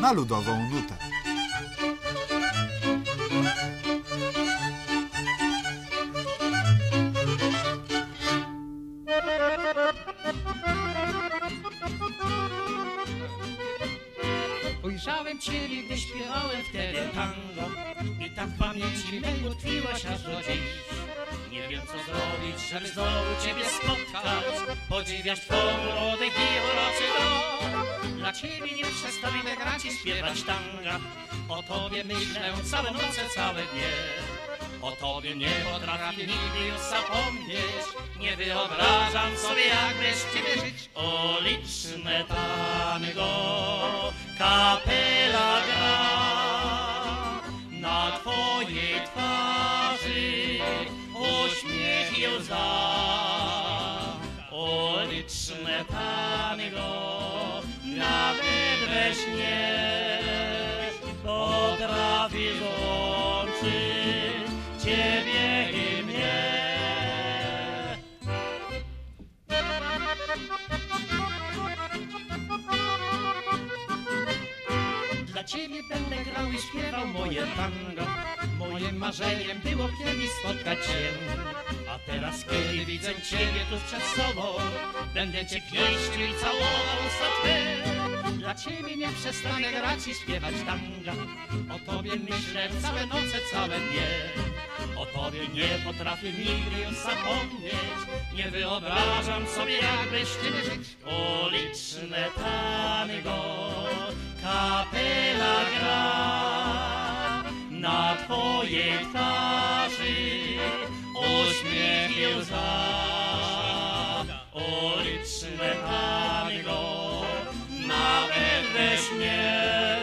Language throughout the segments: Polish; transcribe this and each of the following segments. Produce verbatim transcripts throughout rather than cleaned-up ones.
na ludową nutę. Ujrzałem Ciebie, gdy śpiewałem wtedy tango i tak w pamięci mej utkwiłaś aż do dziś. Nie wiem, co zrobić, żeby znowu Ciebie spotkać, podziwiać Twą oddech i uroczy dom. Dla Ciebie nie przestanę grać i śpiewać tanga, o Tobie myślę całe noce, całe dnie. O Tobie nie potrafię nigdy już zapomnieć, nie wyobrażam sobie, jak bez Ciebie żyć. O liczne tango, kapela gra na Twojej twarzy, uśmiech i łza. O liczne tango, nawet we śnie potrafi złączyć Ciebie i mnie. Dla Ciebie będę grał i śpiewał moje tango. Moim marzeniem było kiedyś spotkać Cię, a teraz kiedy widzę Ciebie tuż przed sobą, będę Cię pieścił i całował usta Twe. Dla Ciebie nie przestanę grać i śpiewać tanga, o Tobie myślę całe noce, całe dnie. O Tobie nie potrafię nigdy już zapomnieć, nie wyobrażam sobie, jak bez Ciebie żyć. O liczne tango, kapela gra na Twojej twarzy, uśmiech i łza. O liczne tango, nawet we śnie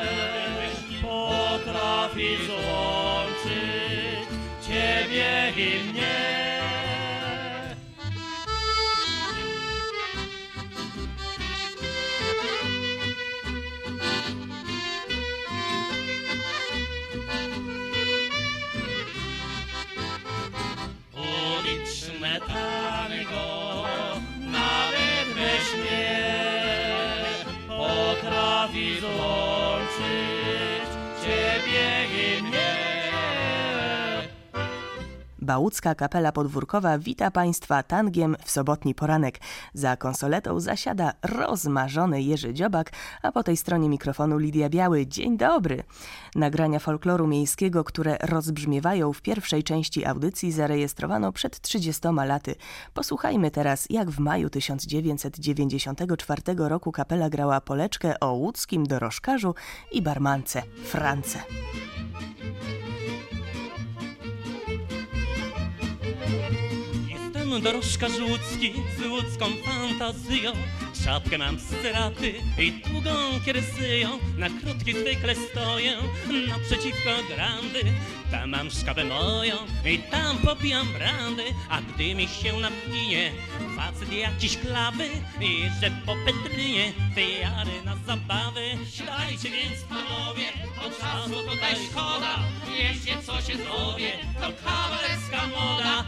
potrafi złączyć Ciebie i mnie. O liczne tango, nawet we śnie potrafi złączyć Ciebie i mnie. Bałucka Kapela Podwórkowa wita Państwa tangiem w sobotni poranek. Za konsoletą zasiada rozmarzony Jerzy Dziobak, a po tej stronie mikrofonu Lidia Biały. Dzień dobry! Nagrania folkloru miejskiego, które rozbrzmiewają w pierwszej części audycji, zarejestrowano przed trzydziestoma laty. Posłuchajmy teraz, jak w maju tysiąc dziewięćset dziewięćdziesiątego czwartego roku kapela grała poleczkę o łódzkim dorożkarzu i barmance France. Dorożkarz łódzki z łódzką fantazją, czapkę mam z straty i długą kierysyją. Na krótki zwykle stoję naprzeciwko grandy, tam mam szkawę moją i tam popijam brandy. A gdy mi się napije facet jakiś klawy, jeżdżę po Petrynie, wyjary na zabawy. Siadajcie więc panowie, bo czasu tutaj szkoda, jeździe co się zrobię, to kawalerska moda.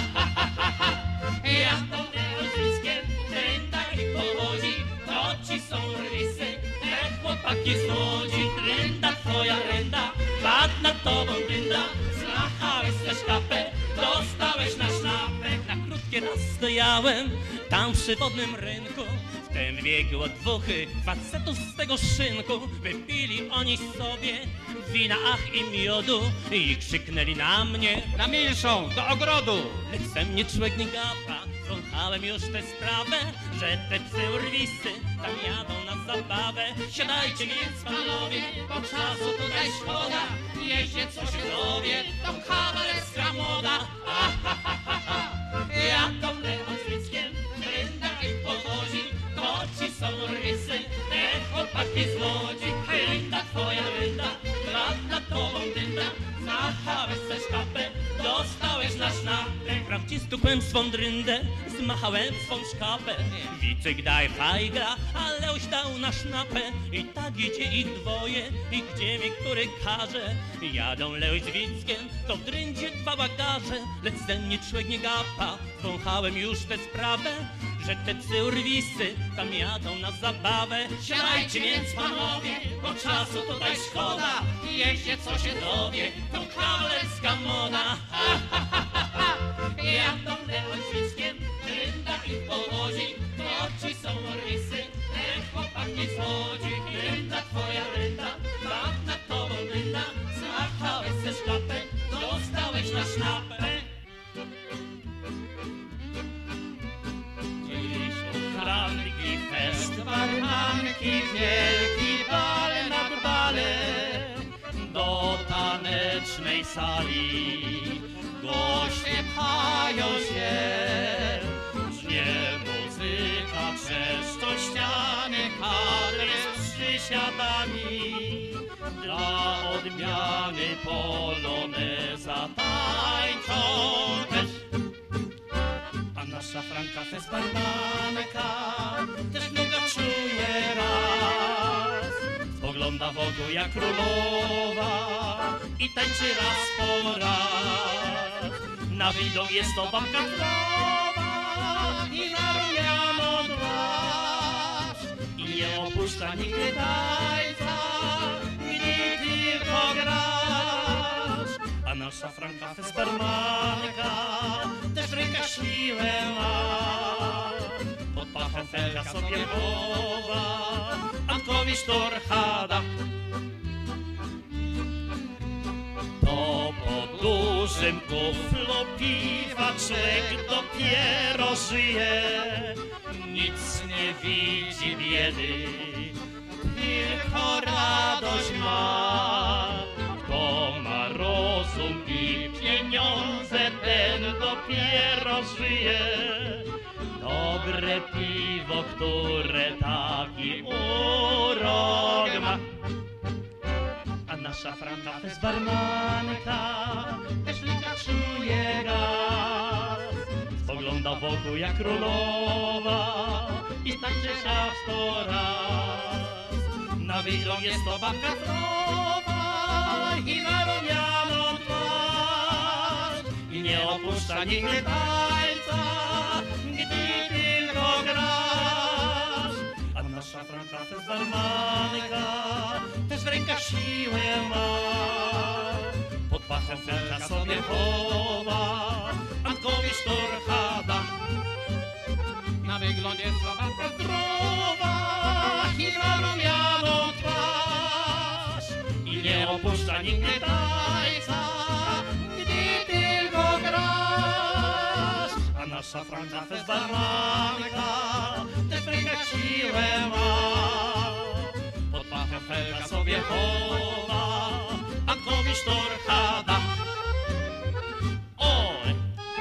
Ja to neozwiskiem, trenda i powodzi, to ci są rysy, te chłopaki z łodzi. Trenda twoja renda, padł na tobą dynda, zlachałeś też kapę, dostałeś na sznapek. Na krótkie raz stojałem tam przy wodnym rynku, wtem biegło dwuchy facetów z tego szynku. Wypili oni sobie wina, ach i miodu, i krzyknęli na mnie: Na milszą, do ogrodu! Lecz ze mnie człowiek nie gapa, wąchałem już tę sprawę, że te psy urwisy tam jadą na zabawę. Siadajcie więc panowie, bo czasu tutaj szkoda, jeździe co się dowie, to kawalerska moda. Ah, ha, ha, ha, ha. Ja to Leon z Wickiem, rynda ich powodzi, to ci są rysy, te chłopaki z łodzi. Rynda twoja rynda, lat na tobą dynda, zachałeś też kapę, dostałeś na sznapek. Wprawdzie stukłem swą dryndę, zmachałem swą szkapę. Wicek daj fajgra, ale oś dał na sznapę. I tak idzie ich dwoje, i gdzie mi który każe. Jadą Leoś z Wickiem, to w dryndzie dwa bagaże. Lecz ze mnie człowiek nie gapa, wąchałem już tę sprawę, że te psy urwisy tam jadą na zabawę. Siadajcie więc panowie, bo czasu tutaj szkoda. Jeździe co się dowie, to kawalerska moda. Ha, ha, ha, ha, ha. Jadą Leoś z Wickiem, drynda ich powozi. To oczy są orwisy, ten chłopak nie schodzi. Drynda twoja drynda, mam nad tobą drynda. Zmachałeś ze szkapę, dostałeś na sznapę. Franki fest, barmanki, wielki bal nad balem. Do tanecznej sali goście pchają się. Brzmie muzyka, trzeszczą ściany, kadry z przysiadami. Dla odmiany poloneza tańczą też. A nasza Franka fest barmanka też długo czuje raz. Spogląda wokół jak królowa i tańczy raz po raz. Na widok jest to babka zdrowa i na rumianą twarz. I nie opuszcza nigdy tańca, gdy tylko grasz. A nasza Franka fest barmanka też ręka siłę ma. Pod pachą felka sobie chowa, Ankowi sztorchada. To po dużym kuflu piwaczek dopiero żyje. Nic nie widzi biedy, tylko radość ma. Kto ma rozum i pieniądze, ten dopiero żyje. Dobre piwo, które taki urok ma. A nasza Franka fest barmanka też lika czuje gaz. Spogląda wokół jak królowa i tańczy się sto raz. Na widok jest to babka zdrowa i na rumianą twarz. I nie opuszcza nigdy tańca, gdy tylko grasz. A nasza Franka fest barmanka też w rękach siłę ma. Pod pachą felka sobie chowa, Ankowi sztorchada. Na wyglądzie babka zdrowa i ma rumianą twarz. I nie opuszcza nigdy tańca, gdy tylko grasz. A nasza Franka fest barmanka też w rękach siłę ma. Pod pachą felka sobie chowa, Ankowi sztorchada. Oj!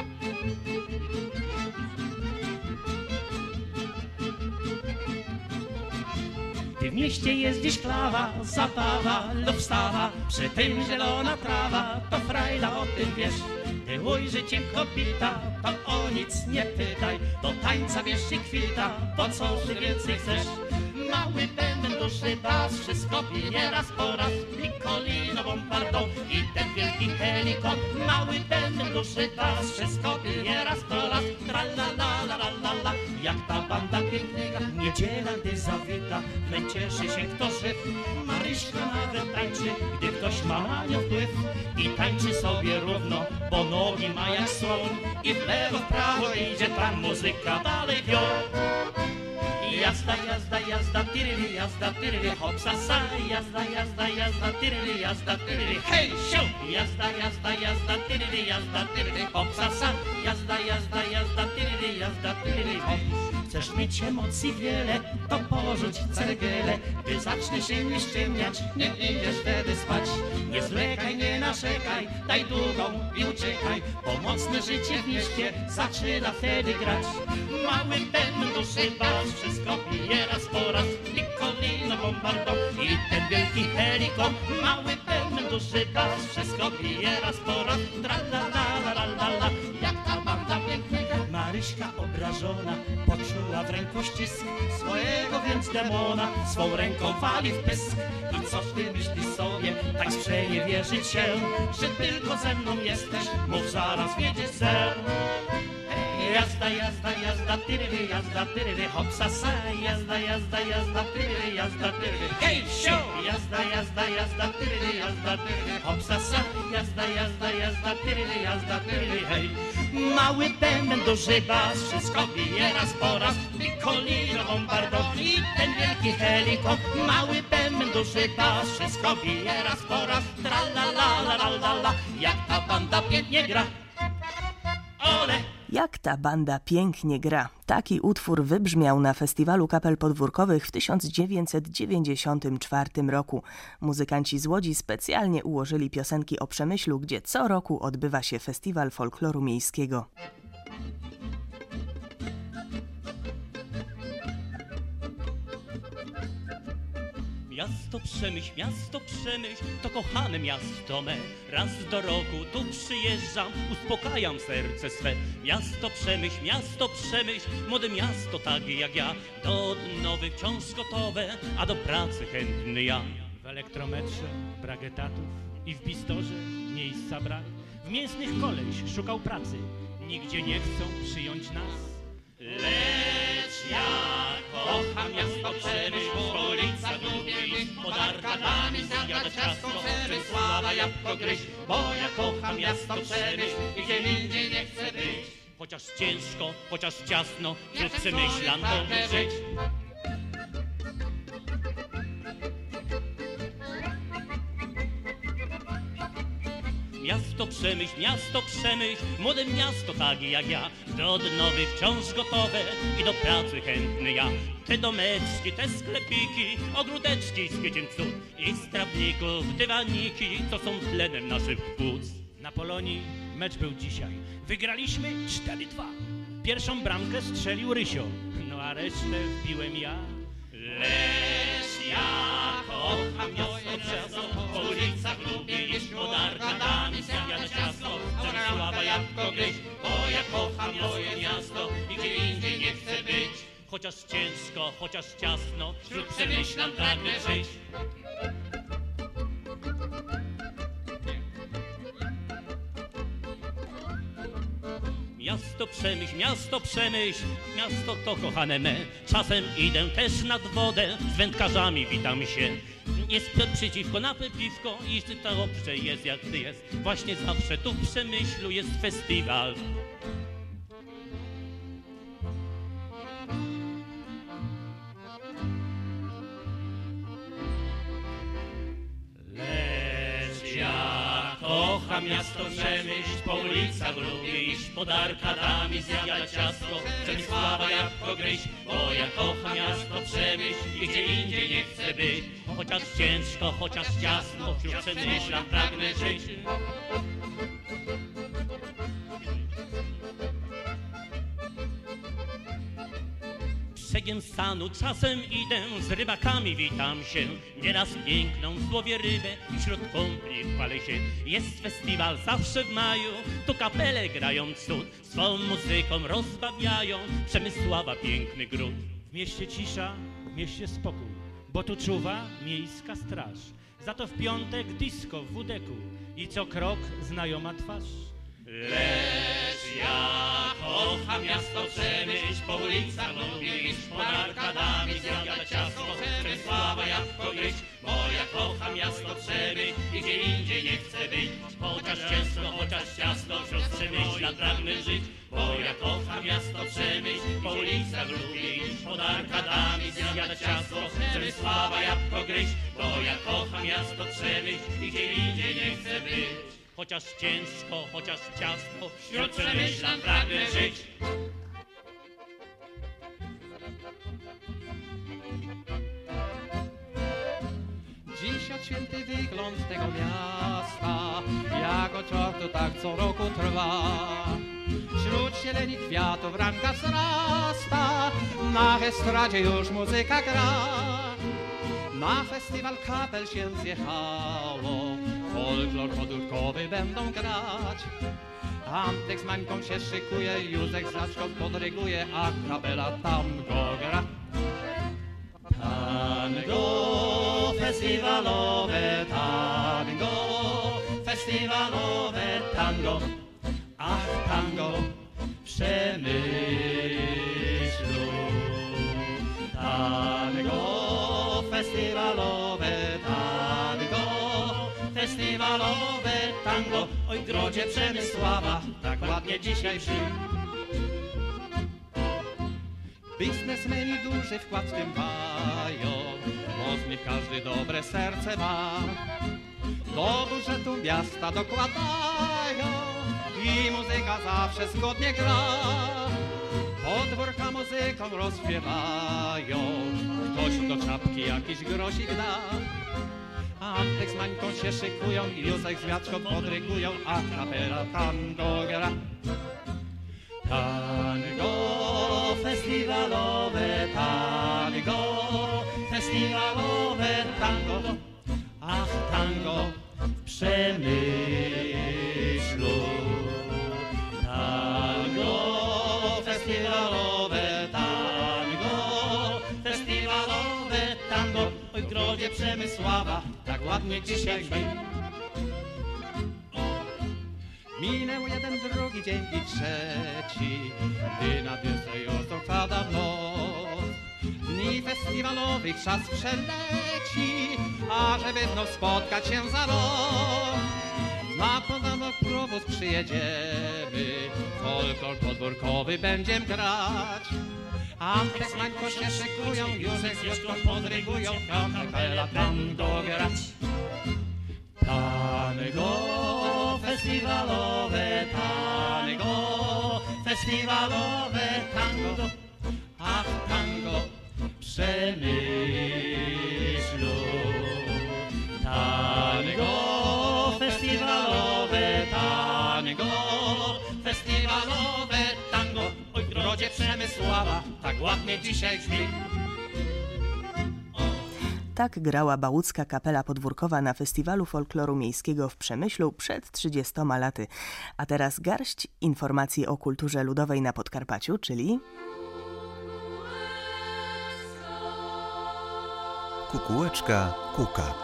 Gdy w mieście jest dziś klawa, zabawa lub wstawa, przy tym zielona trawa, to frajda o tym wiesz. Gdy ujrzy cię kobita, to o nic nie pytaj, do tańca bierz się kwita, po co ty więcej chcesz? Mały bęben, duży bas, wszystko pije raz po raz, Piccolino, bombardą i ten wielki helikon. Mały bęben, duży bas, wszystko pije raz po raz, tra la la la la la la. Jak ta banda piękna, niedziela gdy zawita, cieszy się kto żyw. Maryśka nawet tańczy, gdy ktoś ma na nią wpływ. I tańczy sobie równo, bo nogi ma jak słoń. I w lewo, w prawo idzie tam muzyka dalej wio. Jazda, jazda, jazda, tyrili, jazda, tyrili, hopsa, sa. Jazda, jazda, jazda, tyrili, jazda, tyrili, hej, siu! Jazda, jazda, jazda, tyrili, jazda, tyrili, hopsa, sa. Jazda, jazda, jazda, tyrili, jazda, tyrili, hop. Chcesz mieć emocji wiele, to porzuć cergielę. Gdy zacznie się nie ściemniać, nie idziesz wtedy spać. Nie zwlekaj, nie narzekaj, daj długą i uciekaj. Pomocne życie w mieście zaczyna wtedy grać. Mały bęben, duży bas, wszystko pije raz po raz. Piccolino, bombardą i ten wielki helikon. Mały bęben, duży bas, wszystko pije raz po raz. Tra la la la la la la. Jak ta banda ręku ścisk swojego więc demona, swą ręką wali w pysk. I coś ty myślisz sobie, tak sprzeje wierzyć się, że tylko ze mną jesteś, mów zaraz wiedzieć cel. Jazda, jazda, jazda, tyryry, jazda, tyryry, hopsa, sa, jazda, jazda, jazda, tyryry, jazda, tyryry, hej, sio! Jazda, jazda, jazda, tyryry, jazda, tyryry, hopsa, sa, jazda, jazda, jazda, tyryry, jazda, tyryry, hej. Mały bęben, duży bas, wszystko bije raz po raz, pikolino, bombardo i ten wielki helikon. Mały bęben, duży bas, wszystko bije raz po raz, tra la la la la la la, jak ta banda pięknie gra. Ole! Jak ta banda pięknie gra. Taki utwór wybrzmiał na Festiwalu Kapel Podwórkowych w tysiąc dziewięćset dziewięćdziesiątym czwartym roku. Muzykanci z Łodzi specjalnie ułożyli piosenki o Przemyślu, gdzie co roku odbywa się Festiwal Folkloru Miejskiego. Miasto Przemyśl, miasto Przemyśl, to kochane miasto me. Raz do roku tu przyjeżdżam, uspokajam serce swe. Miasto Przemyśl, miasto Przemyśl, młode miasto tak jak ja. Do odnowy wciąż gotowe, a do pracy chętny ja. W elektrometrze brak etatów i w Bistorze miejsca brak. W mięsnych koleś szukał pracy, nigdzie nie chcą przyjąć nas. Lecz ja kocham miasto Przemyśl, po ulicach lubię iść, pod arkadami zjadać ciasto, Przemysława jabłko gryźć, bo ja kocham miasto Przemyśl i gdzie indziej nie chcę być. Chociaż ciężko, chociaż ciasno, wśród Przemyślan dobrze żyć. Miasto Przemyśl, miasto Przemyśl, młode miasto tak jak ja. Do odnowy wciąż gotowe i do pracy chętny ja. Te domeczki, te sklepiki, ogródeczki z kwieciem cud i z trawników dywaniki, co są tlenem naszych płuc. Na Polonii mecz był dzisiaj. Wygraliśmy cztery dwa. Pierwszą bramkę strzelił Rysio, no a resztę wbiłem ja. Lecz ja kocham moje miasto, po ulicach lubię iść, pod arkadami zjadać ciasto, Przemysława jabłko gryźć, bo ja kocham moje miasto i gdzie indziej nie chcę być. Chociaż ciężko, chociaż ciasno, wśród Przemyślan pragnę żyć. Miasto Przemyśl, miasto Przemyśl, miasto to kochane me. Czasem idę też nad wodę, z wędkarzami witam się. Jest przeciwko na piwko i to dobrze jest jak ty jest. Właśnie zawsze tu w Przemyślu jest festiwal. Lecz ja kocham miasto Przemyśl, po ulicach lubię iść, pod arkadami zjadać ciasto, Przemysława jabłko gryźć, bo ja kocham miasto Przemyśl i gdzie indziej nie chcę być. Chociaż ciężko, chociaż ciasno, wśród Przemyślan pragnę żyć. Brzegiem stanu czasem idę, z rybakami witam się. Nieraz piękną złowię rybę i wśród kumpli chwalę się. Jest festiwal zawsze w maju, tu kapele grają cud, swą muzyką rozbawiają Przemysława piękny gród. W mieście cisza, w mieście spokój, bo tu czuwa miejska straż. Za to w piątek disco w Wudeku i co krok znajoma twarz. Lecz ja kocham miasto Przemyśl, po ulicach lubię iść, pod arkadami zjadać ciasto, Przemysława jabłko gryźć, bo ja kocham miasto Przemyśl i gdzie indziej nie chcę być. Chociaż ciężko, chociaż ciasno, wśród Przemyślan pragnę żyć. Bo ja kocham miasto Przemyśl, po ulicach lubię iść, pod arkadami zjadać ciasto, Przemysława jabłko gryźć, bo ja kocham miasto Przemyśl i gdzie indziej nie chcę być. Chociaż ciężko, chociaż ciasno, Wśród Przemyślan pragnę żyć. Dziś odświęty wygląd tego miasta, jak od czortu tak co roku trwa. Wśród zieleni kwiatów ranka wzrasta, na estradzie już muzyka gra. Na festiwal kapel się zjechało, folklor podwórkowy będą grać. Antek z Mańką się szykuje, Józek z Zaczką podryguje, a kapela tango gra. Tango festiwalowe, tango festiwalowe, tango, ach tango w Przemyślu. Tango festiwalowe, tango festiwalowe, tango, oj grodzie Przemysława, tak ładnie dzisiaj brzmi. Biznesmeni duży wkład w tym mają, bo z nich każdy dobre serce ma. Do budżetu miasta dokładają i muzyka zawsze zgodnie gra. Podwórka muzyką rozśpiewają, ktoś do czapki jakiś grosik da. Antek z Mańką się szykują, Józek z Wiaczką podrygują, a kapela tango gra. Tango festiwalowe, tango festiwalowe, tango, ach tango w Przemyślu. Tango festiwalowe, tango festiwalowe, tango, oj w grodzie Przemysława, tak ładnie dzisiaj brzmi. Minął jeden, drugi dzień i trzeci, gdy na wiosnę już dopada w noc. Dni festiwalowych czas przeleci, a żeby znów spotkać się za rok. Na pozamek prowóz przyjedziemy, folklor podwórkowy będziem grać. Antek z Mańką się szykują, Józek z Wiaczką podrygują, kapela tango grać. Tango festiwalowe, tango festiwalowe, tango, ach tango w Przemyślu. Tango festiwalowe, tango festiwalowe, tango, oj w grodzie Przemysława, tak ładnie dzisiaj brzmi. Tak grała bałucka kapela podwórkowa na Festiwalu Folkloru Miejskiego w Przemyślu przed trzydziestoma laty. A teraz garść informacji o kulturze ludowej na Podkarpaciu, czyli... Kukułeczka kuka.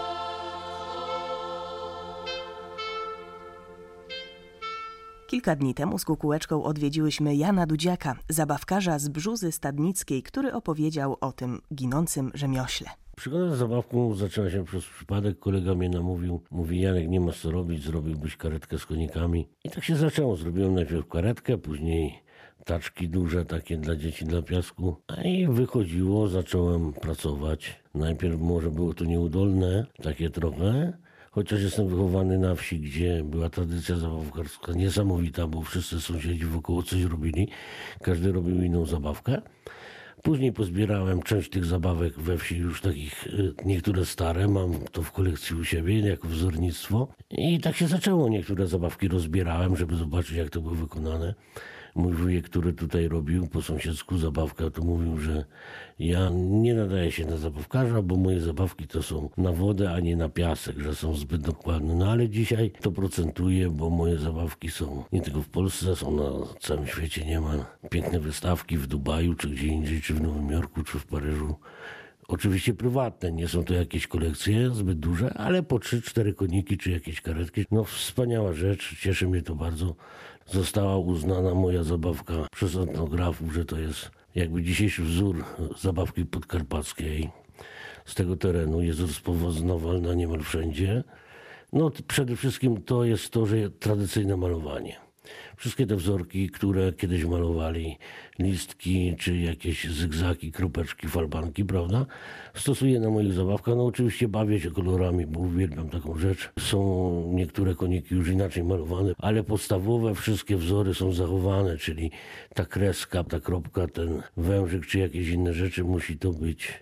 Kilka dni temu z Kukułeczką odwiedziłyśmy Jana Dudziaka, zabawkarza z Brzuzy Stadnickiej, który opowiedział o tym ginącym rzemiośle. Przygoda z zabawką zaczęła się przez przypadek. Kolega mnie namówił. Mówi: Janek, nie masz co robić, zrobiłbyś karetkę z konikami. I tak się zaczęło. Zrobiłem najpierw karetkę, później taczki duże, takie dla dzieci, dla piasku. A i wychodziło, zacząłem pracować. Najpierw może było to nieudolne, takie trochę. Chociaż jestem wychowany na wsi, gdzie była tradycja zabawkarska niesamowita, bo wszyscy sąsiedzi wokoło coś robili. Każdy robił inną zabawkę. Później pozbierałem część tych zabawek we wsi, już takich, niektóre stare, mam to w kolekcji u siebie, jako wzornictwo. I tak się zaczęło. Niektóre zabawki rozbierałem, żeby zobaczyć, jak to było wykonane. Mój wujek, który tutaj robił po sąsiedzku zabawkę, to mówił, że ja nie nadaję się na zabawkarza, bo moje zabawki to są na wodę, a nie na piasek, że są zbyt dokładne. No ale dzisiaj to procentuje, bo moje zabawki są nie tylko w Polsce, są na całym świecie. Nie ma piękne wystawki w Dubaju, czy gdzie indziej, czy w Nowym Jorku, czy w Paryżu. Oczywiście prywatne, nie są to jakieś kolekcje zbyt duże, ale po trzy, cztery koniki, czy jakieś karetki. No wspaniała rzecz, cieszy mnie to bardzo. Została uznana moja zabawka przez etnografów, że to jest jakby dzisiejszy wzór zabawki podkarpackiej. Z tego terenu jest rozpoznawalna niemal wszędzie. No przede wszystkim to jest to, że tradycyjne malowanie. Wszystkie te wzorki, które kiedyś malowali, listki, czy jakieś zygzaki, kropeczki, falbanki, prawda? Stosuję na moich zabawkach. No oczywiście bawię się kolorami, bo uwielbiam taką rzecz. Są niektóre koniki już inaczej malowane, ale podstawowe wszystkie wzory są zachowane, czyli ta kreska, ta kropka, ten wężyk, czy jakieś inne rzeczy musi to być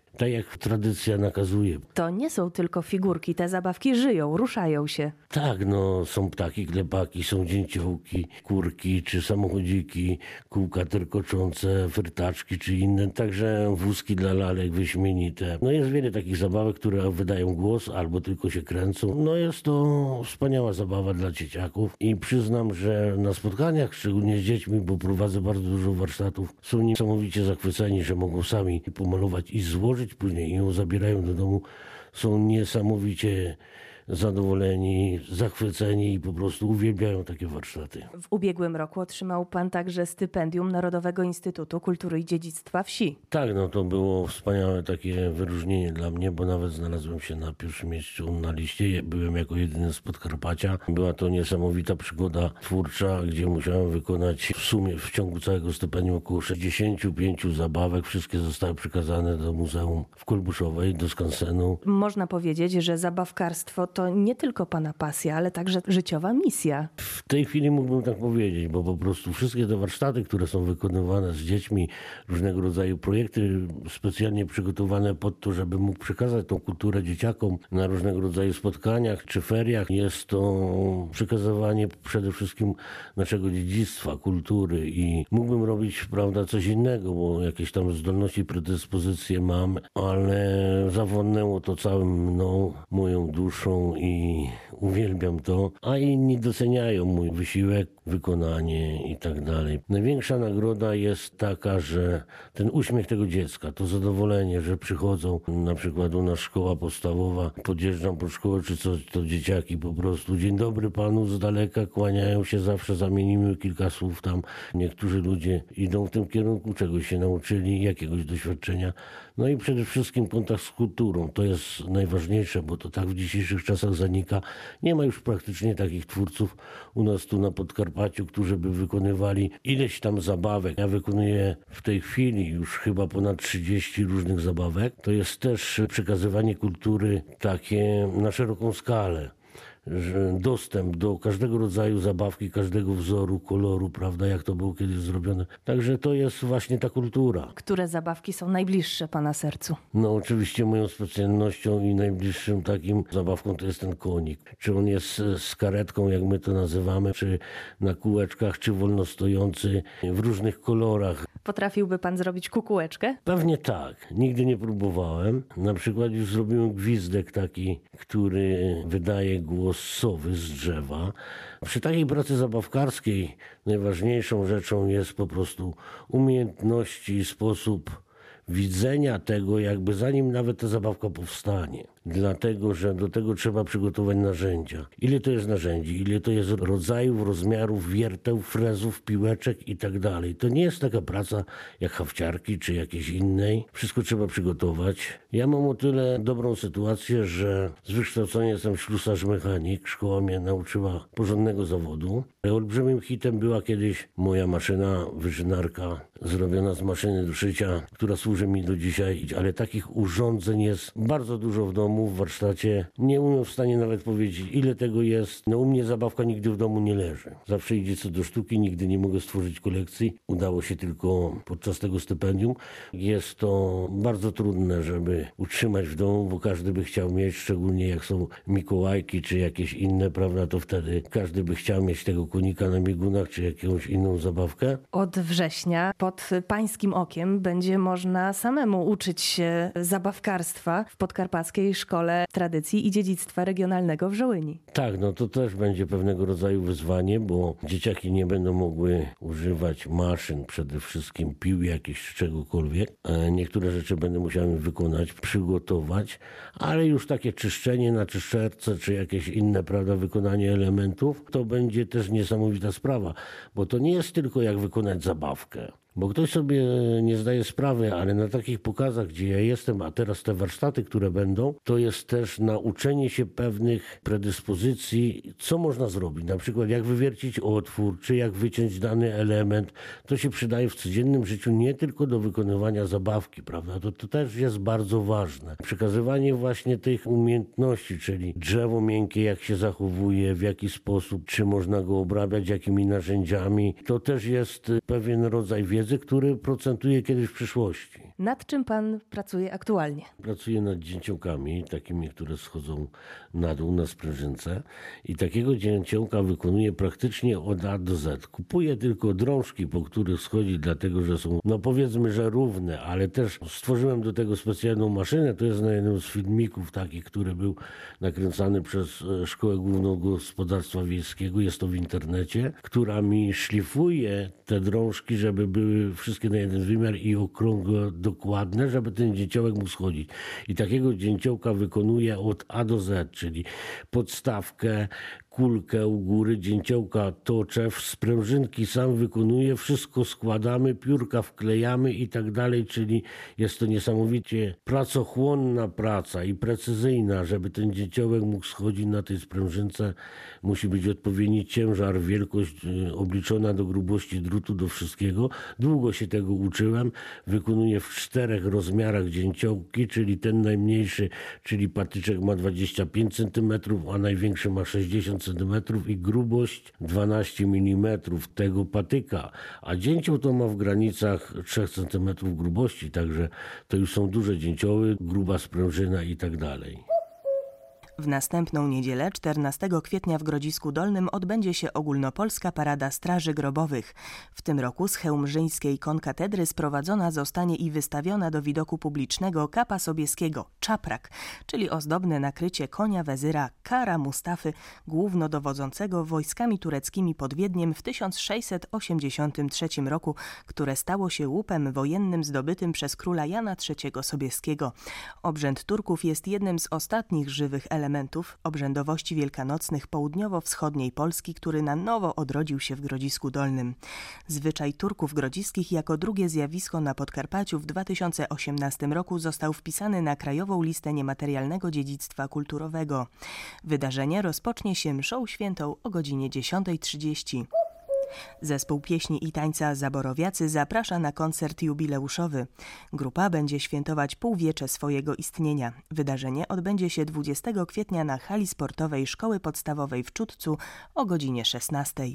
tak jak tradycja nakazuje. To nie są tylko figurki, te zabawki żyją, ruszają się. Tak, no są ptaki, klepaki, są dzięciołki, kurki czy samochodziki, kółka terkoczące, frytaczki czy inne, także wózki dla lalek wyśmienite. No jest wiele takich zabawek, które wydają głos albo tylko się kręcą. No jest to wspaniała zabawa dla dzieciaków i przyznam, że na spotkaniach, szczególnie z dziećmi, bo prowadzę bardzo dużo warsztatów, są niesamowicie zachwyceni, że mogą sami pomalować i złożyć, później ją zabierają do domu, są niesamowicie zadowoleni, zachwyceni i po prostu uwielbiają takie warsztaty. W ubiegłym roku otrzymał pan także stypendium Narodowego Instytutu Kultury i Dziedzictwa Wsi. Tak, no to było wspaniałe takie wyróżnienie dla mnie, bo nawet znalazłem się na pierwszym miejscu na liście. Byłem jako jedyny z Podkarpacia. Była to niesamowita przygoda twórcza, gdzie musiałem wykonać w sumie w ciągu całego stypendium około sześćdziesiąt pięć zabawek. Wszystkie zostały przekazane do Muzeum w Kolbuszowej, do skansenu. Można powiedzieć, że zabawkarstwo to nie tylko pana pasja, ale także życiowa misja. W tej chwili mógłbym tak powiedzieć, bo po prostu wszystkie te warsztaty, które są wykonywane z dziećmi, różnego rodzaju projekty specjalnie przygotowane pod to, żeby mógł przekazać tą kulturę dzieciakom na różnego rodzaju spotkaniach czy feriach. Jest to przekazywanie przede wszystkim naszego dziedzictwa, kultury i mógłbym robić, prawda, coś innego, bo jakieś tam zdolności, predyspozycje mam, ale zawodnęło to całym mną, moją duszą i uwielbiam to, a inni doceniają mój wysiłek, wykonanie i tak dalej. Największa nagroda jest taka, że ten uśmiech tego dziecka, to zadowolenie, że przychodzą, na przykład u nas szkoła podstawowa, podjeżdżam po szkołę czy coś, to dzieciaki po prostu dzień dobry panu z daleka, kłaniają się zawsze, zamienimy kilka słów tam. Niektórzy ludzie idą w tym kierunku, czegoś się nauczyli, jakiegoś doświadczenia. No i przede wszystkim kontakt z kulturą, to jest najważniejsze, bo to tak w dzisiejszych czasach zanika. Nie ma już praktycznie takich twórców u nas tu na Podkarpaciu, którzy by wykonywali ileś tam zabawek. Ja wykonuję w tej chwili już chyba ponad trzydzieści różnych zabawek. To jest też przekazywanie kultury takie na szeroką skalę. Że dostęp do każdego rodzaju zabawki, każdego wzoru, koloru, prawda, jak to było kiedyś zrobione. Także to jest właśnie ta kultura. Które zabawki są najbliższe pana sercu? No oczywiście moją specjalnością i najbliższym takim zabawką to jest ten konik. Czy on jest z karetką, jak my to nazywamy, czy na kółeczkach, czy wolnostojący, w różnych kolorach. Potrafiłby pan zrobić kukułeczkę? Pewnie tak. Nigdy nie próbowałem. Na przykład już zrobiłem gwizdek taki, który wydaje głos sowy z drzewa. Przy takiej pracy zabawkarskiej najważniejszą rzeczą jest po prostu umiejętności i sposób widzenia tego, jakby zanim nawet ta zabawka powstanie. Dlatego, że do tego trzeba przygotować narzędzia. Ile to jest narzędzi, ile to jest rodzajów, rozmiarów, wierteł, frezów, piłeczek i tak dalej. To nie jest taka praca jak hafciarki czy jakiejś innej. Wszystko trzeba przygotować. Ja mam o tyle dobrą sytuację, że z wykształcenia jestem ślusarz mechanik. Szkoła mnie nauczyła porządnego zawodu. Olbrzymim hitem była kiedyś moja maszyna, wyżynarka, zrobiona z maszyny do szycia, która służy mi do dzisiaj, ale takich urządzeń jest bardzo dużo w domu, w warsztacie. Nie umiem w stanie nawet powiedzieć, ile tego jest. No u mnie zabawka nigdy w domu nie leży. Zawsze idzie co do sztuki, nigdy nie mogę stworzyć kolekcji. Udało się tylko podczas tego stypendium. Jest to bardzo trudne, żeby utrzymać w domu, bo każdy by chciał mieć, szczególnie jak są Mikołajki czy jakieś inne, prawda, to wtedy każdy by chciał mieć tego konika na biegunach czy jakąś inną zabawkę. Od września pod pańskim okiem będzie można samemu uczyć się zabawkarstwa w Podkarpackiej Szkole Tradycji i Dziedzictwa Regionalnego w Żołyni. Tak, no to też będzie pewnego rodzaju wyzwanie, bo dzieciaki nie będą mogły używać maszyn, przede wszystkim pił jakichś, czegokolwiek. Niektóre rzeczy będę musiał wykonać, przygotować, ale już takie czyszczenie na czyszczerce, czy jakieś inne, prawda, wykonanie elementów, to będzie też niesamowita sprawa, bo to nie jest tylko jak wykonać zabawkę. Bo ktoś sobie nie zdaje sprawy, ale na takich pokazach, gdzie ja jestem, a teraz te warsztaty, które będą, to jest też nauczenie się pewnych predyspozycji, co można zrobić. Na przykład jak wywiercić otwór, czy jak wyciąć dany element. To się przydaje w codziennym życiu nie tylko do wykonywania zabawki, prawda? To, to też jest bardzo ważne. Przekazywanie właśnie tych umiejętności, czyli drzewo miękkie, jak się zachowuje, w jaki sposób, czy można go obrabiać, jakimi narzędziami. To też jest pewien rodzaj wiedzy, który procentuje kiedyś w przyszłości. Nad czym pan pracuje aktualnie? Pracuję nad dzięciołkami, takimi, które schodzą na dół, na sprężynce i takiego dzięciołka wykonuję praktycznie od A do Z. Kupuję tylko drążki, po których schodzi, dlatego że są, no powiedzmy, że równe, ale też stworzyłem do tego specjalną maszynę. To jest na jednym z filmików taki, który był nakręcany przez Szkołę Główną Gospodarstwa Wiejskiego, jest to w internecie, która mi szlifuje te drążki, żeby były wszystkie na jeden wymiar i okrągłe, dokładne, żeby ten dzięciołek mógł schodzić. I takiego dzięciołka wykonuję od A do Z, czyli podstawkę, kulkę u góry, dzięciołka toczę, sprężynki sam wykonuję, wszystko składamy, piórka wklejamy i tak dalej, czyli jest to niesamowicie pracochłonna praca i precyzyjna, żeby ten dzięciołek mógł schodzić na tej sprężynce. Musi być odpowiedni ciężar, wielkość obliczona do grubości drutu, do wszystkiego. Długo się tego uczyłem. Wykonuję w czterech rozmiarach dzięciołki, czyli ten najmniejszy, czyli patyczek ma dwadzieścia pięć centymetrów, a największy ma sześćdziesiąt centymetrów i grubość dwanaście milimetrów tego patyka, a dzięcioł to ma w granicach trzy centymetry grubości, także to już są duże dzięcioły, gruba sprężyna i tak dalej. W następną niedzielę, czternastego kwietnia w Grodzisku Dolnym odbędzie się ogólnopolska parada Straży Grobowych. W tym roku z chełmżyńskiej konkatedry sprowadzona zostanie i wystawiona do widoku publicznego kapa sobieskiego, czaprak, czyli ozdobne nakrycie konia wezyra Kara Mustafy, głównodowodzącego wojskami tureckimi pod Wiedniem w tysiąc sześćset osiemdziesiątym trzecim roku, które stało się łupem wojennym zdobytym przez króla Jana trzeciego Sobieskiego. Obrzęd Turków jest jednym z ostatnich żywych elementów elementów obrzędowości wielkanocnych południowo-wschodniej Polski, który na nowo odrodził się w Grodzisku Dolnym. Zwyczaj Turków grodziskich jako drugie zjawisko na Podkarpaciu w dwa tysiące osiemnastym roku został wpisany na Krajową Listę Niematerialnego Dziedzictwa Kulturowego. Wydarzenie rozpocznie się mszą świętą o godzinie dziesiątej trzydzieści. Zespół pieśni i tańca Zaborowiacy zaprasza na koncert jubileuszowy. Grupa będzie świętować półwiecze swojego istnienia. Wydarzenie odbędzie się dwudziestego kwietnia na hali sportowej Szkoły Podstawowej w Czudcu o godzinie szesnastej.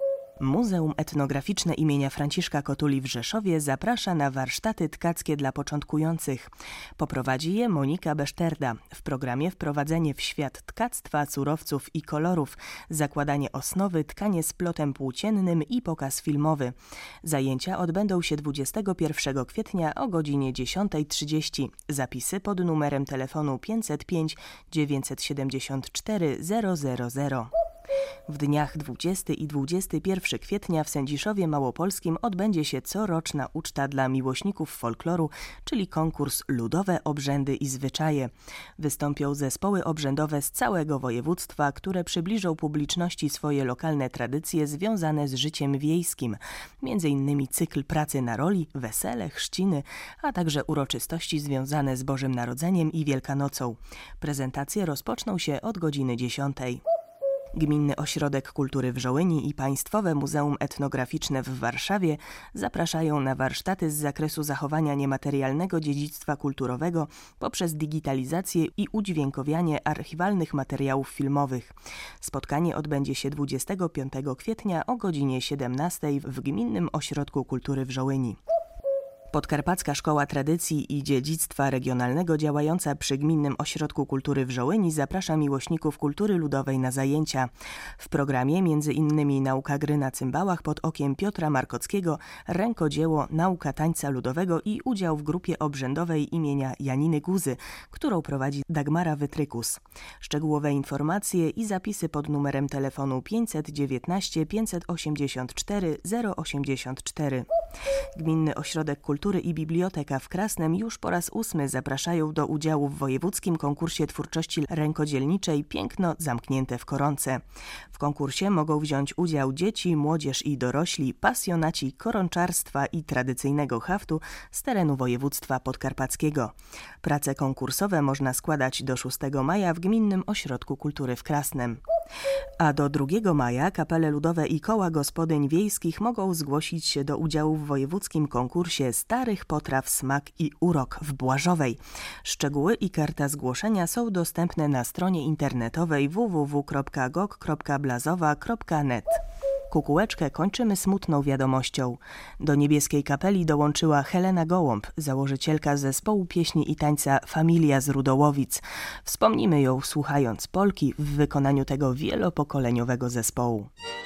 Muzeum Etnograficzne imienia Franciszka Kotuli w Rzeszowie zaprasza na warsztaty tkackie dla początkujących. Poprowadzi je Monika Beszterda. W programie wprowadzenie w świat tkactwa, surowców i kolorów, zakładanie osnowy, tkanie z plotem płóciennym i pokaz filmowy. Zajęcia odbędą się dwudziestego pierwszego kwietnia o godzinie dziesiątej trzydzieści. Zapisy pod numerem telefonu pięćset pięć dziewięćset siedemdziesiąt cztery zero zero zero. W dniach dwudziestego i dwudziestego pierwszego kwietnia w Sędziszowie Małopolskim odbędzie się coroczna uczta dla miłośników folkloru, czyli konkurs Ludowe Obrzędy i Zwyczaje. Wystąpią zespoły obrzędowe z całego województwa, które przybliżą publiczności swoje lokalne tradycje związane z życiem wiejskim, między innymi cykl pracy na roli, wesele, chrzciny, a także uroczystości związane z Bożym Narodzeniem i Wielkanocą. Prezentacje rozpoczną się od godziny dziesiątej. Gminny Ośrodek Kultury w Żołyni i Państwowe Muzeum Etnograficzne w Warszawie zapraszają na warsztaty z zakresu zachowania niematerialnego dziedzictwa kulturowego poprzez digitalizację i udźwiękowianie archiwalnych materiałów filmowych. Spotkanie odbędzie się dwudziestego piątego kwietnia o godzinie siedemnastej w Gminnym Ośrodku Kultury w Żołyni. Podkarpacka Szkoła Tradycji i Dziedzictwa Regionalnego działająca przy Gminnym Ośrodku Kultury w Żołyni zaprasza miłośników kultury ludowej na zajęcia. W programie między innymi nauka gry na cymbałach pod okiem Piotra Markockiego, rękodzieło, nauka tańca ludowego i udział w grupie obrzędowej imienia Janiny Guzy, którą prowadzi Dagmara Wytrykus. Szczegółowe informacje i zapisy pod numerem telefonu pięćset dziewiętnaście pięćset osiemdziesiąt cztery zero osiemdziesiąt cztery. Gminny Ośrodek Kultury i Biblioteka w Krasnem już po raz ósmy zapraszają do udziału w wojewódzkim konkursie twórczości rękodzielniczej Piękno zamknięte w koronce. W konkursie mogą wziąć udział dzieci, młodzież i dorośli, pasjonaci koronczarstwa i tradycyjnego haftu z terenu województwa podkarpackiego. Prace konkursowe można składać do szóstego maja w Gminnym Ośrodku Kultury w Krasnem. A do drugiego maja kapele ludowe i koła gospodyń wiejskich mogą zgłosić się do udziału w wojewódzkim konkursie Starych Potraw Smak i Urok w Błażowej. Szczegóły i karta zgłoszenia są dostępne na stronie internetowej w w w kropka gok kropka blazowa kropka net. Kukułeczkę kończymy smutną wiadomością. Do Niebieskiej Kapeli dołączyła Helena Gołąb, założycielka zespołu pieśni i tańca Familia z Rudołowic. Wspomnimy ją słuchając polki w wykonaniu tego wielopokoleniowego zespołu.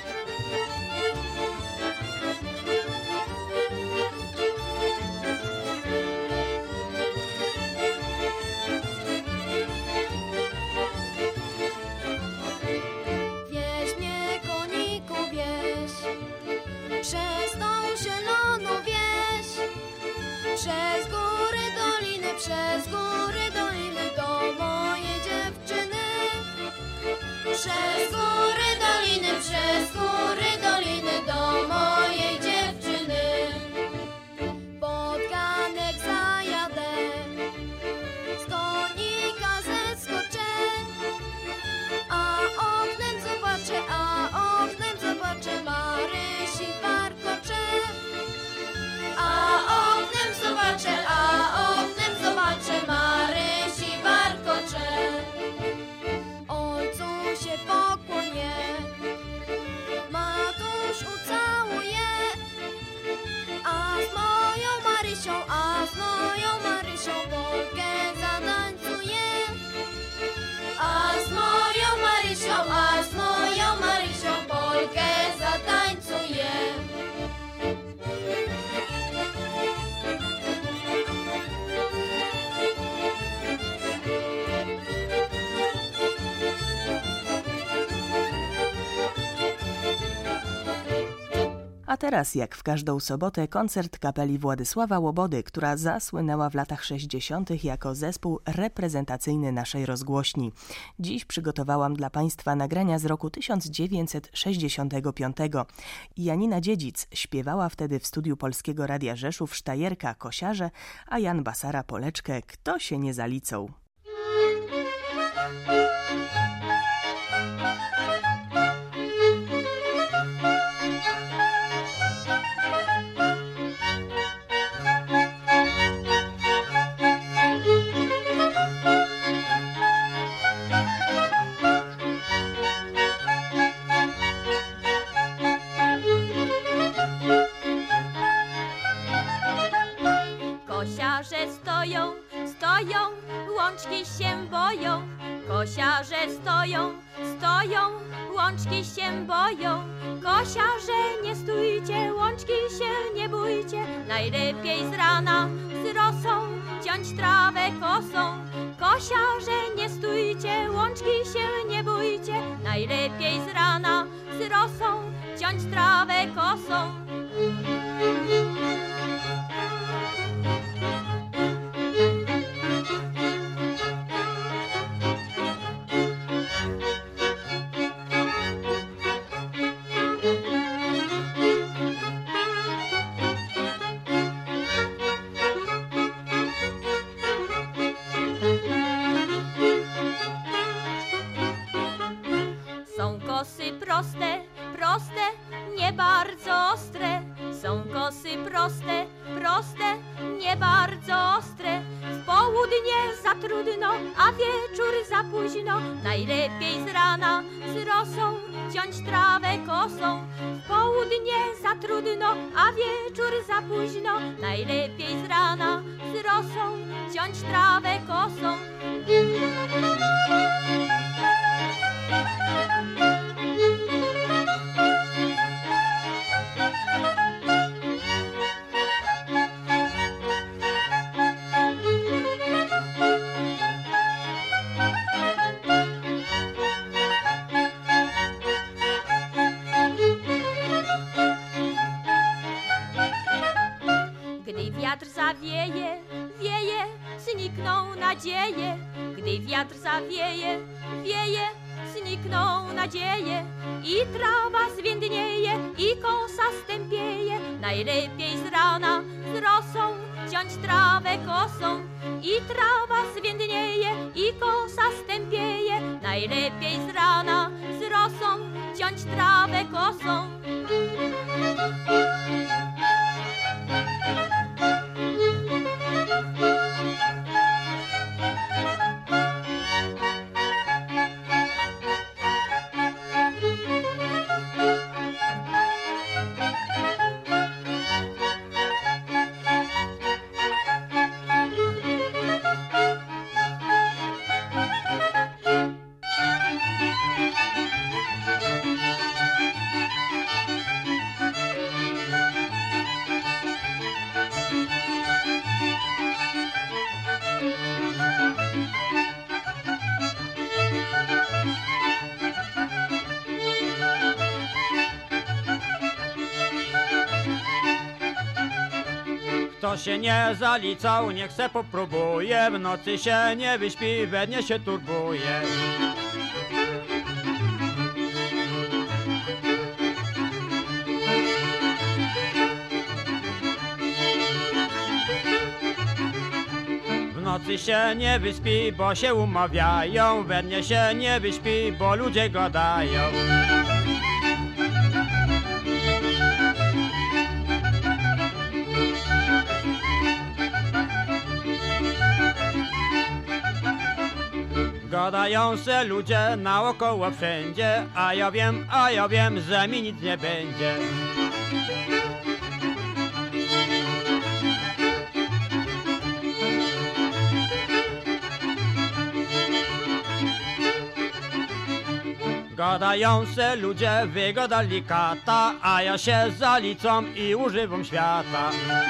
Przez góry, doliny do mojej dziewczyny. Przez góry, doliny, przez góry, doliny do mojej dziewczyny. Pod ganek zajadę, z konika zeskoczę, a oknem zobaczę, a oknem zobaczę Marysi warkocze. A oknem zobaczę, a oknem zobaczę Marysi warkocze. Ojcu się pokłonię, matuś ucałuję, a z moją Marysią, a z moją Marysią polkę zatańcuję. A z moją Marysią, a z moją Marysią polkę zatańcuję. A teraz, jak w każdą sobotę, koncert kapeli Władysława Łobody, która zasłynęła w latach sześćdziesiątych jako zespół reprezentacyjny naszej rozgłośni. Dziś przygotowałam dla Państwa nagrania z roku tysiąc dziewięćset sześćdziesiątego piątego. Janina Dziedzic śpiewała wtedy w studiu Polskiego Radia Rzeszów Sztajerka Kosiarze, a Jan Basara Poleczkę Kto się nie zalicą. Kosiarze stoją, stoją, łączki się boją. Kosiarze stoją, stoją, łączki się boją. Kosiarze nie stójcie, łączki się nie bójcie. Najlepiej z rana z rosą ciąć trawę kosą. Kosiarze nie stójcie, łączki się nie bójcie. Najlepiej z rana z rosą ciąć trawę kosą. Są kosy proste, proste, nie bardzo ostre. Są kosy proste, proste, nie bardzo ostre. W południe za trudno, a wieczór za późno. Najlepiej z rana z rosą ciąć trawę kosą. W południe za trudno, a wieczór za późno. Najlepiej z rana z rosą ciąć trawę kosą. Gdy wiatr zawieje, wieje, znikną nadzieje. Gdy wiatr zawieje, wieje, znikną nadzieje. I trawa zwiędnieje, i kosa stępieje. Najlepiej z rana z rosą ciąć trawę kosą. I trawa zwiędnieje, i kosa stępieje. Najlepiej z rana z rosą ciąć trawę kosą. Kto się nie zalicał, niech se popróbuje, w nocy się nie wyśpi, we dnie się turbuje. W nocy się nie wyśpi, bo się umawiają, we dnie się nie wyśpi, bo ludzie gadają. Gadają se ludzie naokoło wszędzie, a ja wiem, a ja wiem, że mi nic nie będzie. Gadają se ludzie, wygadali kata, a ja się zalicam i używam świata.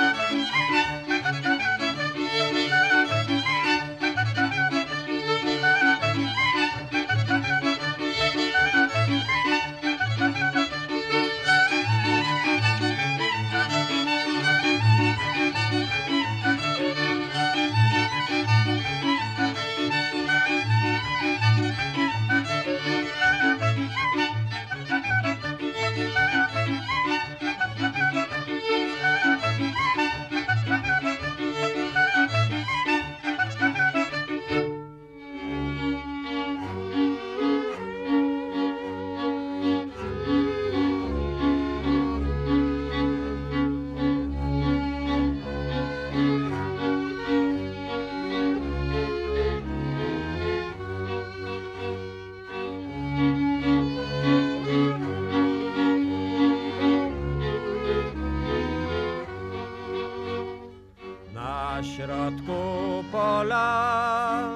Na środku pola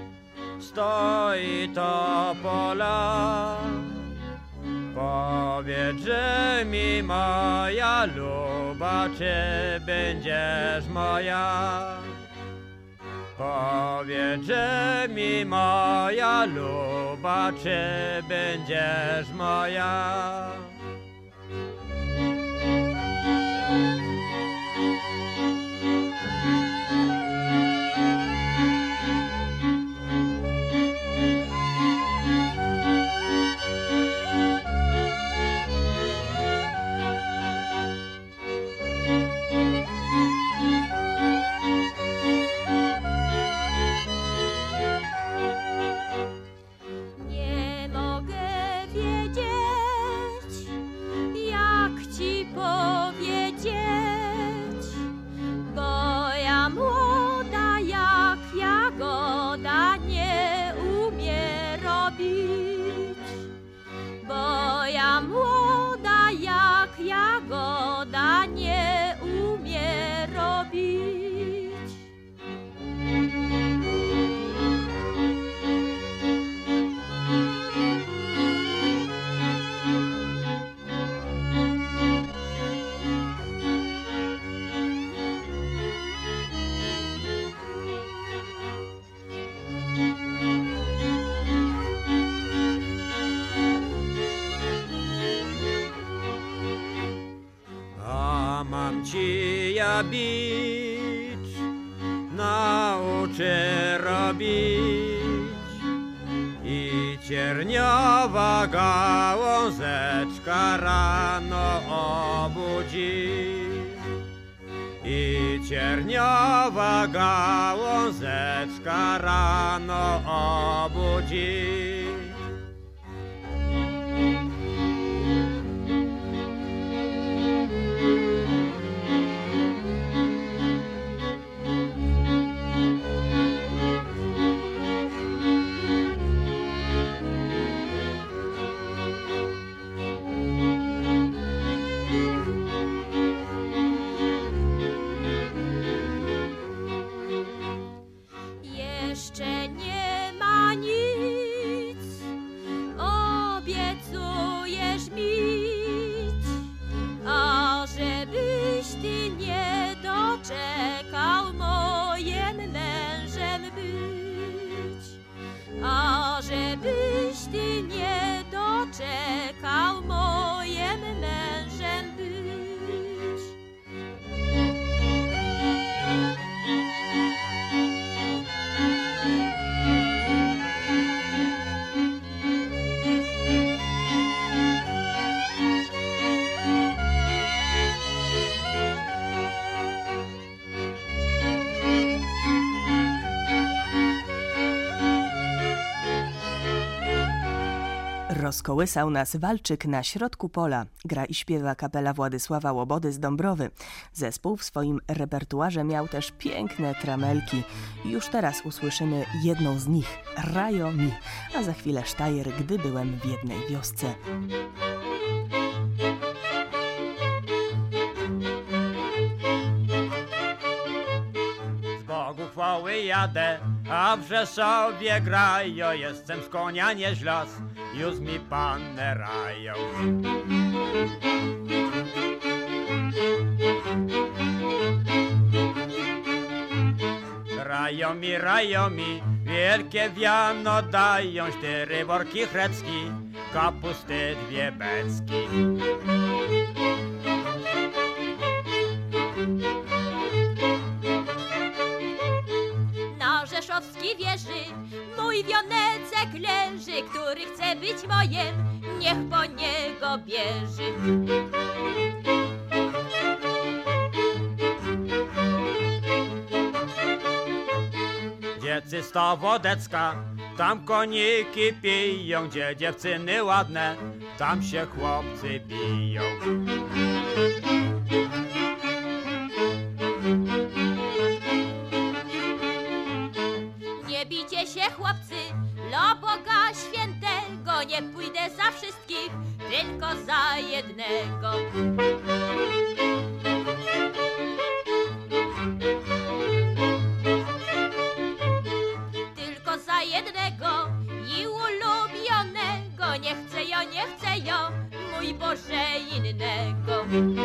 stoi to pola. Powiedz, że mi moja luba, czy będziesz moja? Powiedz, że mi moja luba, czy będziesz moja? Nie mogę wiedzieć, jak ci powiedzieć, bo ja młoda jak jagoda nie umie robić, bo ja młoda jak jagoda nie umie robić. A mam ci ja bić, nauczę robić i cierniowa gałązeczka rano obudzi. I cierniowa gałązeczka rano obudzi. Jeszcze nie ma nic, Rozkołysał nas walczyk na środku pola. Gra i śpiewa kapela Władysława Łobody z Dąbrowy. Zespół w swoim repertuarze miał też piękne tramelki. Już teraz usłyszymy jedną z nich, Rajo mi, a za chwilę Sztajer, Gdy byłem w jednej wiosce. Bogu chwały jadę, a w Rzeszowie grają. Jestem z konia nie źlas, już mi panny rają. Rają mi, rają mi, wielkie wiano dają. Cztery worki chrecki, kapusty dwie becki. Rzeszowskiej wieży mój wionecek leży, który chce być mojem, niech po niego bierze. Gdzie czysta wodecka, tam koniki piją. Gdzie dziewczyny ładne, tam się chłopcy biją. Nie bijcie się, chłopcy, dla Boga Świętego, nie pójdę za wszystkich, tylko za jednego. Tylko za jednego i ulubionego, nie chcę jo, nie chcę jo, mój Boże, innego.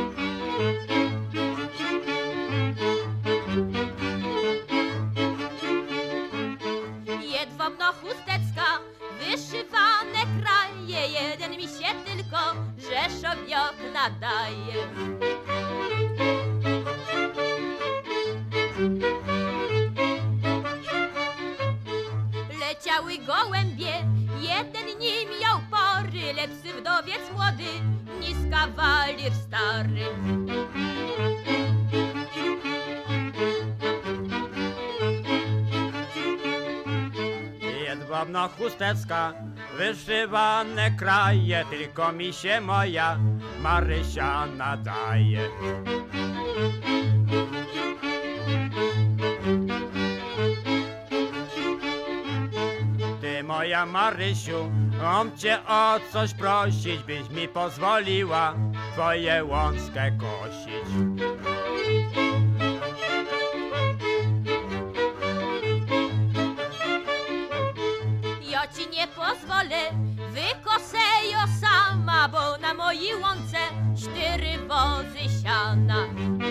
Jedwabna chustecka, wyszywane kraje, jeden mi się tylko Rzeszowiok nadaje. Leciały gołębie, jeden nie miał pory, lepszy wdowiec młody niż kawalir stary. Jedwabna chustecka, wyszywane kraje, tylko mi się moja Marysia nadaje. Ty, moja Marysiu, mam cię o coś prosić, byś mi pozwoliła twoje łąskę kosić. Ja ci nie pozwolę, wykosę ją sama, bo na mojej łące cztery wozy siana.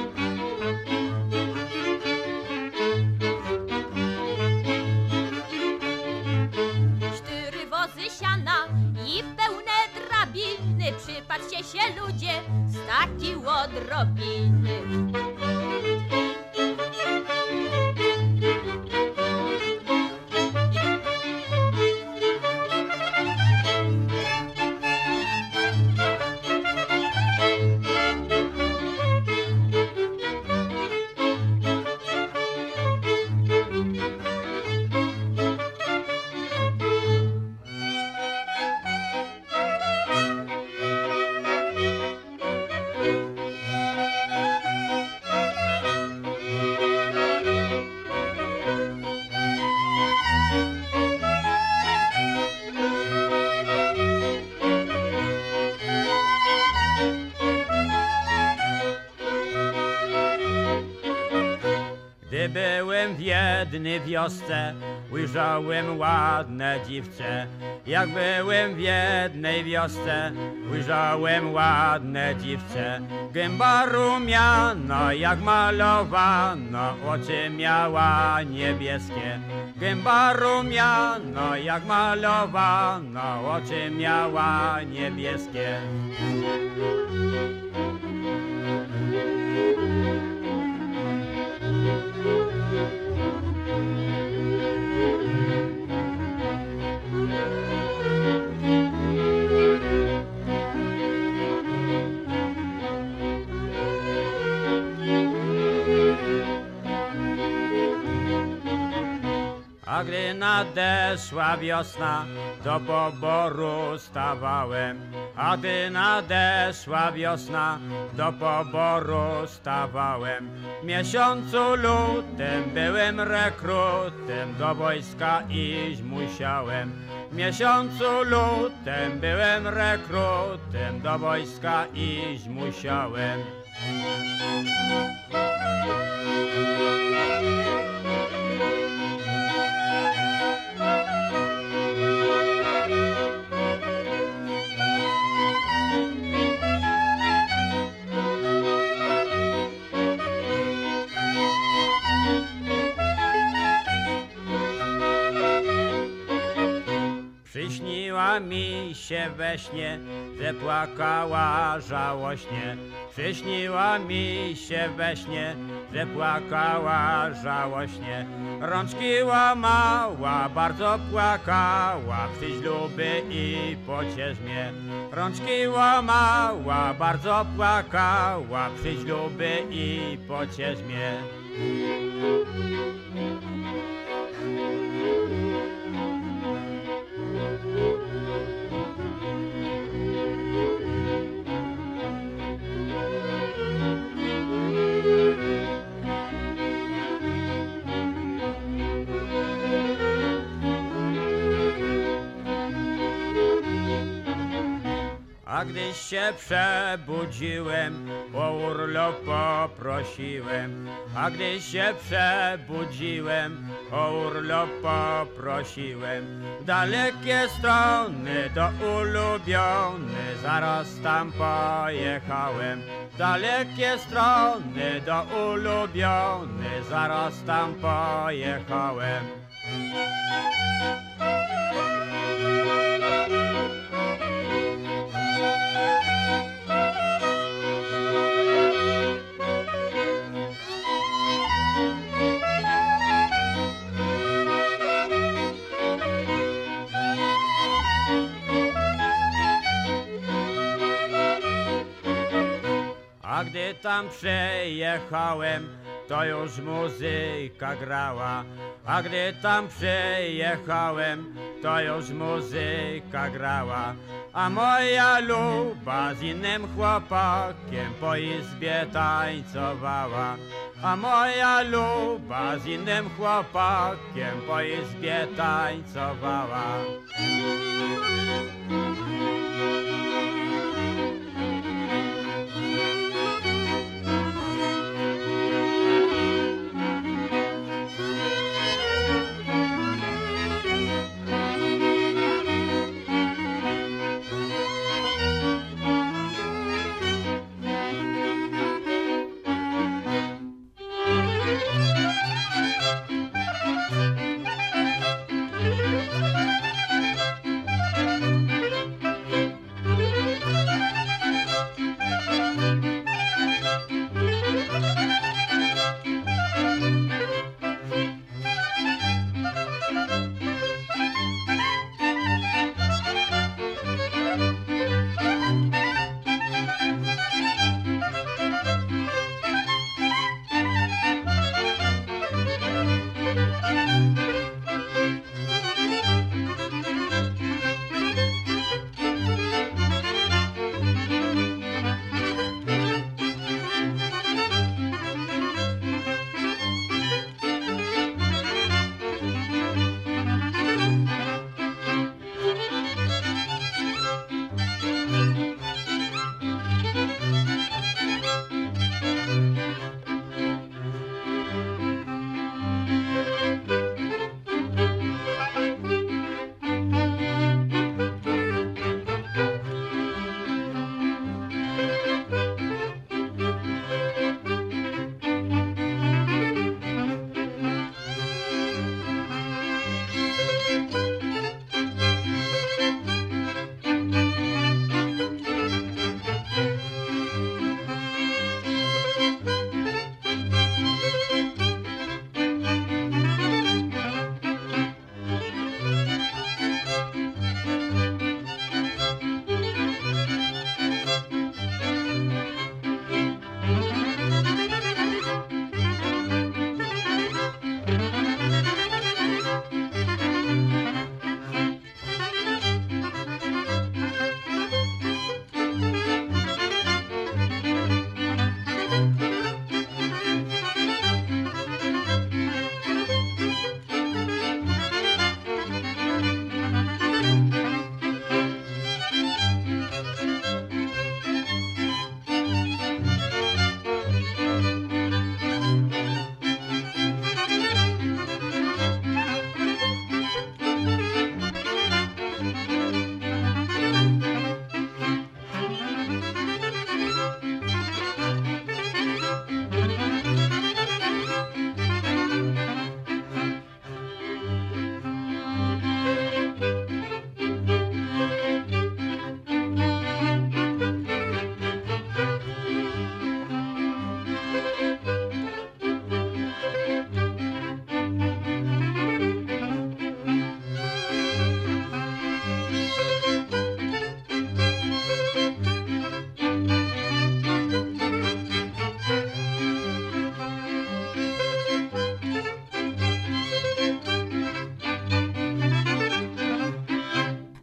Cztery wozy siana i pełne drabiny, przypatrzcie się ludzie z takiej odrobiny. Gdy byłem w jednej wiosce, ujrzałem ładne dziwce. Jak byłem w jednej wiosce, ujrzałem ładne dziwce. Gęba rumiana, jak malowano, oczy miała niebieskie. Gęba rumiana, jak malowano, oczy miała niebieskie. A gdy nadeszła wiosna, do poboru stawałem. A gdy nadeszła wiosna, do poboru stawałem. W miesiącu lutym byłem rekrutem, do wojska iść musiałem. W miesiącu lutym byłem rekrutem, do wojska iść musiałem. Przyśniła mi się we śnie, że płakała żałośnie. Przyśniła mi się we śnie, że płakała żałośnie. Rączki łamała, bardzo płakała, przyjdź luby i pociesz mnie. Rączki łamała, bardzo płakała, przyjdź luby i pociesz mnie. A gdy się przebudziłem, o urlop poprosiłem. A gdy się przebudziłem, o urlop poprosiłem. Dalekie strony do ulubiony, zaraz tam pojechałem. Dalekie strony do ulubiony, zaraz tam pojechałem. A gdy tam przyjechałem, to już muzyka grała. A gdy tam przyjechałem, to już muzyka grała. A moja luba z innym chłopakiem po izbie tańcowała. A moja luba z innym chłopakiem po izbie tańcowała.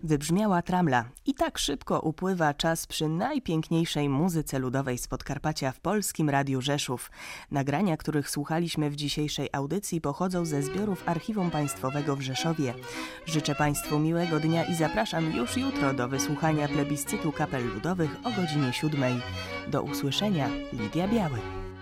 Wybrzmiała Tramla. I tak szybko upływa czas przy najpiękniejszej muzyce ludowej z Podkarpacia w Polskim Radiu Rzeszów. Nagrania, których słuchaliśmy w dzisiejszej audycji, pochodzą ze zbiorów Archiwum Państwowego w Rzeszowie. Życzę Państwu miłego dnia i zapraszam już jutro do wysłuchania plebiscytu kapel ludowych o godzinie siódmej. Do usłyszenia. Lidia Biały.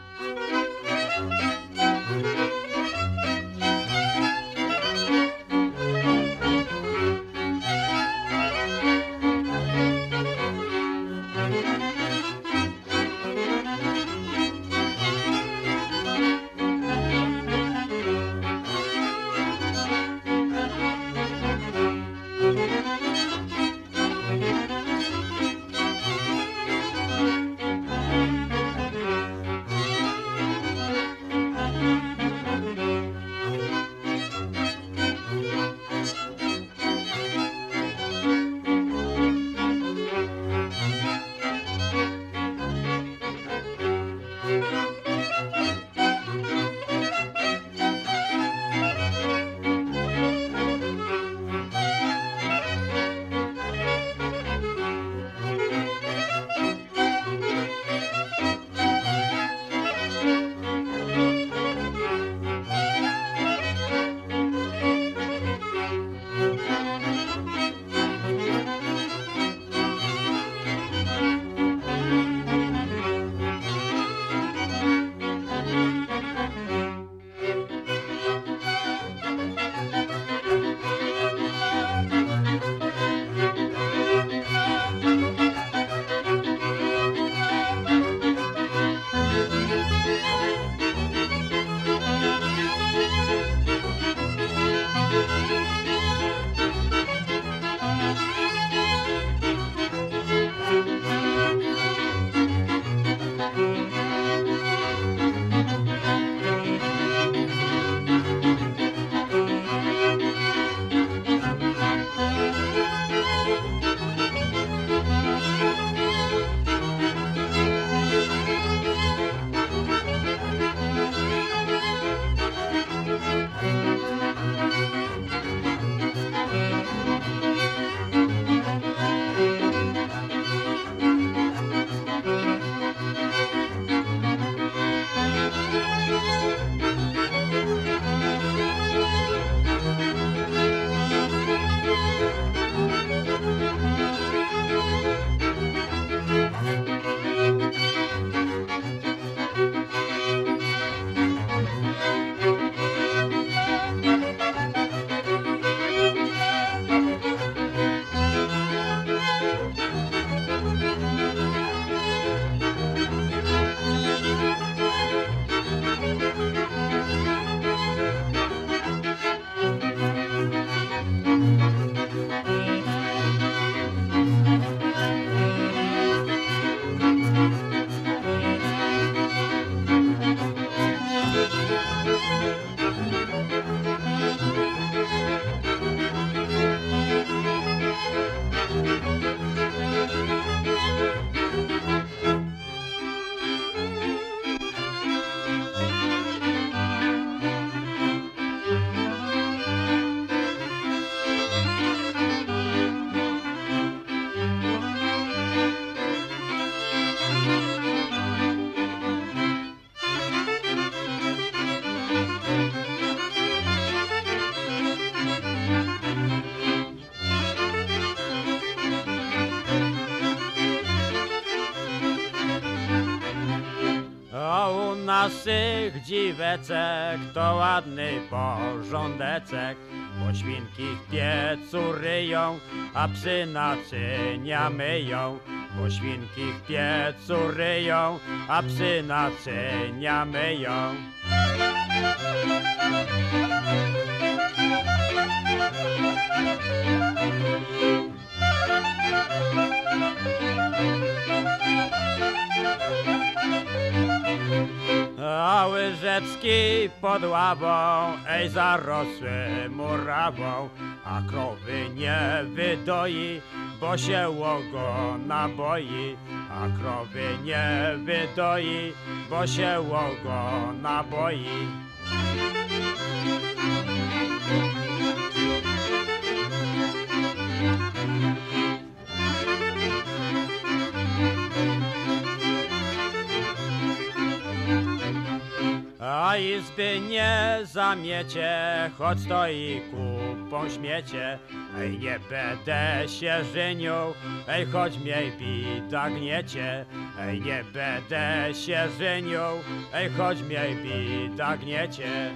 naszych dziweczek to ładny porządeczek, bo świnki w piecu ryją, a psy naczynia myją. Bo świnki w piecu ryją, a psy naczynia myją. A łyżeczki pod ławą, ej, zarosły murawą, a krowy nie wydoi, bo się łogona boi. A krowy nie wydoi, bo się łogona boi. a izby nie zamiecie, choć stoi kupą śmiecie. Ej, nie będę się żenił, ej, choć mnie bida gniecie. Ej, nie będę się żenił, ej, choć mnie bida gniecie.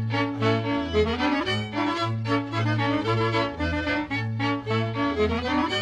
Thank you.